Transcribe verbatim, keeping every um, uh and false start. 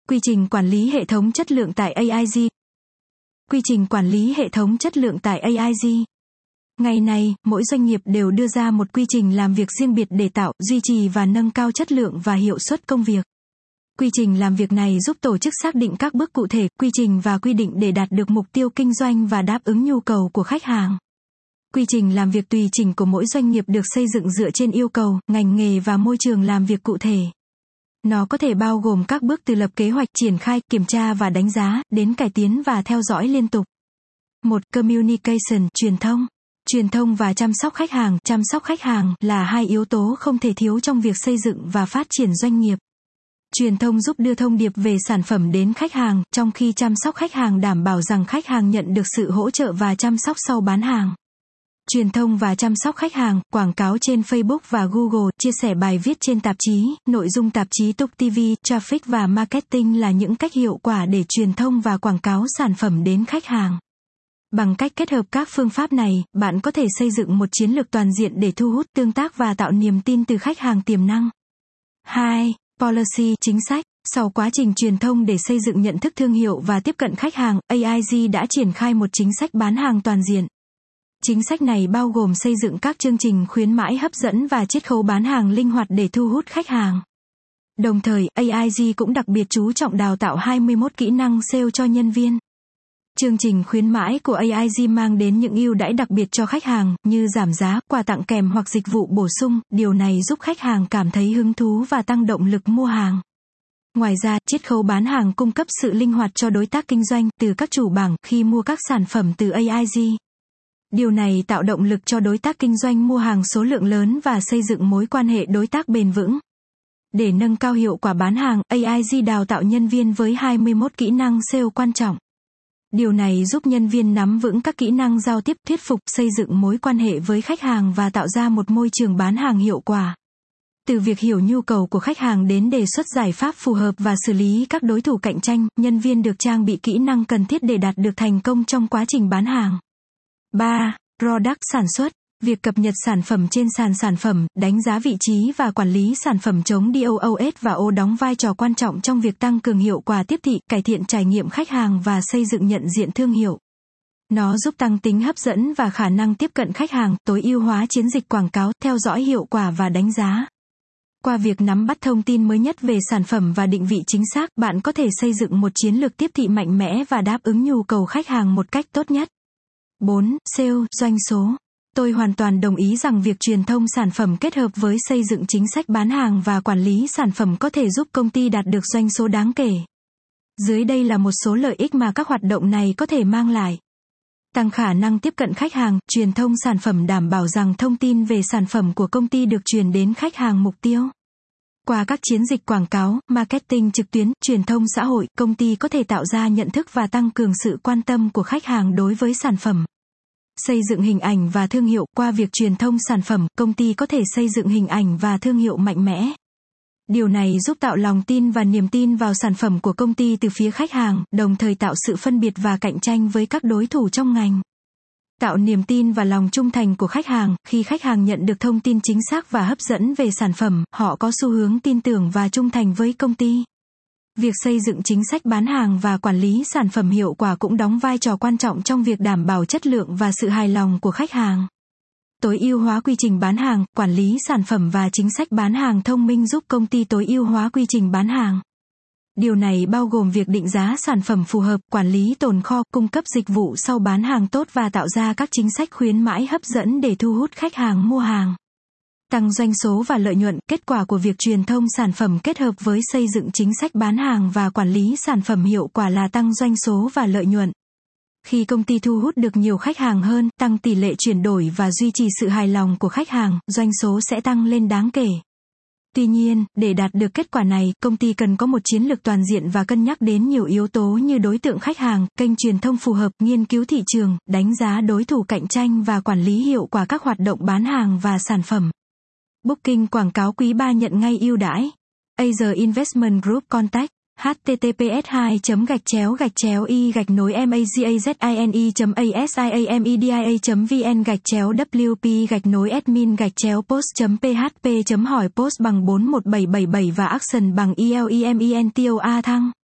Quy trình quản lý hệ thống chất lượng tại a i giê. Quy trình quản lý hệ thống chất lượng tại a i giê. Ngày nay, mỗi doanh nghiệp đều đưa ra một quy trình làm việc riêng biệt để tạo, duy trì và nâng cao chất lượng và hiệu suất công việc. Quy trình làm việc này giúp tổ chức xác định các bước cụ thể, quy trình và quy định để đạt được mục tiêu kinh doanh và đáp ứng nhu cầu của khách hàng. Quy trình làm việc tùy chỉnh của mỗi doanh nghiệp được xây dựng dựa trên yêu cầu, ngành nghề và môi trường làm việc cụ thể. Nó có thể bao gồm các bước từ lập kế hoạch, triển khai, kiểm tra và đánh giá, đến cải tiến và theo dõi liên tục. một. Communication, truyền thông. Truyền thông và chăm sóc khách hàng, chăm sóc khách hàng là hai yếu tố không thể thiếu trong việc xây dựng và phát triển doanh nghiệp. Truyền thông giúp đưa thông điệp về sản phẩm đến khách hàng, trong khi chăm sóc khách hàng đảm bảo rằng khách hàng nhận được sự hỗ trợ và chăm sóc sau bán hàng. Truyền thông và chăm sóc khách hàng, quảng cáo trên Facebook và Google, chia sẻ bài viết trên tạp chí, nội dung tạp chí Tuk ti vi, traffic và marketing là những cách hiệu quả để truyền thông và quảng cáo sản phẩm đến khách hàng. Bằng cách kết hợp các phương pháp này, bạn có thể xây dựng một chiến lược toàn diện để thu hút, tương tác và tạo niềm tin từ khách hàng tiềm năng. hai. Policy, chính sách. Sau quá trình truyền thông để xây dựng nhận thức thương hiệu và tiếp cận khách hàng, a i giê đã triển khai một chính sách bán hàng toàn diện. Chính sách này bao gồm xây dựng các chương trình khuyến mãi hấp dẫn và chiết khấu bán hàng linh hoạt để thu hút khách hàng. Đồng thời, a i giê cũng đặc biệt chú trọng đào tạo hai mươi mốt kỹ năng sale cho nhân viên. Chương trình khuyến mãi của a i giê mang đến những ưu đãi đặc biệt cho khách hàng, như giảm giá, quà tặng kèm hoặc dịch vụ bổ sung, điều này giúp khách hàng cảm thấy hứng thú và tăng động lực mua hàng. Ngoài ra, chiết khấu bán hàng cung cấp sự linh hoạt cho đối tác kinh doanh từ các chủ bảng khi mua các sản phẩm từ a i giê. Điều này tạo động lực cho đối tác kinh doanh mua hàng số lượng lớn và xây dựng mối quan hệ đối tác bền vững. Để nâng cao hiệu quả bán hàng, a i giê đào tạo nhân viên với hai mươi mốt kỹ năng sale quan trọng. Điều này giúp nhân viên nắm vững các kỹ năng giao tiếp, thuyết phục, xây dựng mối quan hệ với khách hàng và tạo ra một môi trường bán hàng hiệu quả. Từ việc hiểu nhu cầu của khách hàng đến đề xuất giải pháp phù hợp và xử lý các đối thủ cạnh tranh, nhân viên được trang bị kỹ năng cần thiết để đạt được thành công trong quá trình bán hàng. ba. Product, sản xuất. Việc cập nhật sản phẩm trên sàn sản phẩm, đánh giá vị trí và quản lý sản phẩm chống đê ô ô ét và O đóng vai trò quan trọng trong việc tăng cường hiệu quả tiếp thị, cải thiện trải nghiệm khách hàng và xây dựng nhận diện thương hiệu. Nó giúp tăng tính hấp dẫn và khả năng tiếp cận khách hàng, tối ưu hóa chiến dịch quảng cáo, theo dõi hiệu quả và đánh giá. Qua việc nắm bắt thông tin mới nhất về sản phẩm và định vị chính xác, bạn có thể xây dựng một chiến lược tiếp thị mạnh mẽ và đáp ứng nhu cầu khách hàng một cách tốt nhất. bốn. Sale, doanh số. Tôi hoàn toàn đồng ý rằng việc truyền thông sản phẩm kết hợp với xây dựng chính sách bán hàng và quản lý sản phẩm có thể giúp công ty đạt được doanh số đáng kể. Dưới đây là một số lợi ích mà các hoạt động này có thể mang lại. Tăng khả năng tiếp cận khách hàng, truyền thông sản phẩm đảm bảo rằng thông tin về sản phẩm của công ty được truyền đến khách hàng mục tiêu. Qua các chiến dịch quảng cáo, marketing trực tuyến, truyền thông xã hội, công ty có thể tạo ra nhận thức và tăng cường sự quan tâm của khách hàng đối với sản phẩm. Xây dựng hình ảnh và thương hiệu. Qua việc truyền thông sản phẩm, công ty có thể xây dựng hình ảnh và thương hiệu mạnh mẽ. Điều này giúp tạo lòng tin và niềm tin vào sản phẩm của công ty từ phía khách hàng, đồng thời tạo sự phân biệt và cạnh tranh với các đối thủ trong ngành. Tạo niềm tin và lòng trung thành của khách hàng. Khi khách hàng nhận được thông tin chính xác và hấp dẫn về sản phẩm, họ có xu hướng tin tưởng và trung thành với công ty. Việc xây dựng chính sách bán hàng và quản lý sản phẩm hiệu quả cũng đóng vai trò quan trọng trong việc đảm bảo chất lượng và sự hài lòng của khách hàng. Tối ưu hóa quy trình bán hàng, quản lý sản phẩm và chính sách bán hàng thông minh giúp công ty tối ưu hóa quy trình bán hàng. Điều này bao gồm việc định giá sản phẩm phù hợp, quản lý tồn kho, cung cấp dịch vụ sau bán hàng tốt và tạo ra các chính sách khuyến mãi hấp dẫn để thu hút khách hàng mua hàng. Tăng doanh số và lợi nhuận. Kết quả của việc truyền thông sản phẩm kết hợp với xây dựng chính sách bán hàng và quản lý sản phẩm hiệu quả là tăng doanh số và lợi nhuận. Khi công ty thu hút được nhiều khách hàng hơn, tăng tỷ lệ chuyển đổi và duy trì sự hài lòng của khách hàng, doanh số sẽ tăng lên đáng kể. Tuy nhiên, để đạt được kết quả này, công ty cần có một chiến lược toàn diện và cân nhắc đến nhiều yếu tố như đối tượng khách hàng, kênh truyền thông phù hợp, nghiên cứu thị trường, đánh giá đối thủ cạnh tranh và quản lý hiệu quả các hoạt động bán hàng và sản phẩm. Booking quảng cáo quý ba nhận ngay ưu đãi. Asia Investment Group Contact https hai gạch chéo gạch chéo y gạch nối magazine.asiamedia.vn gạch chéo wp gạch nối admin gạch chéo post.php hỏi post bằng bốn một bảy bảy bảy và action bằng elementor thăng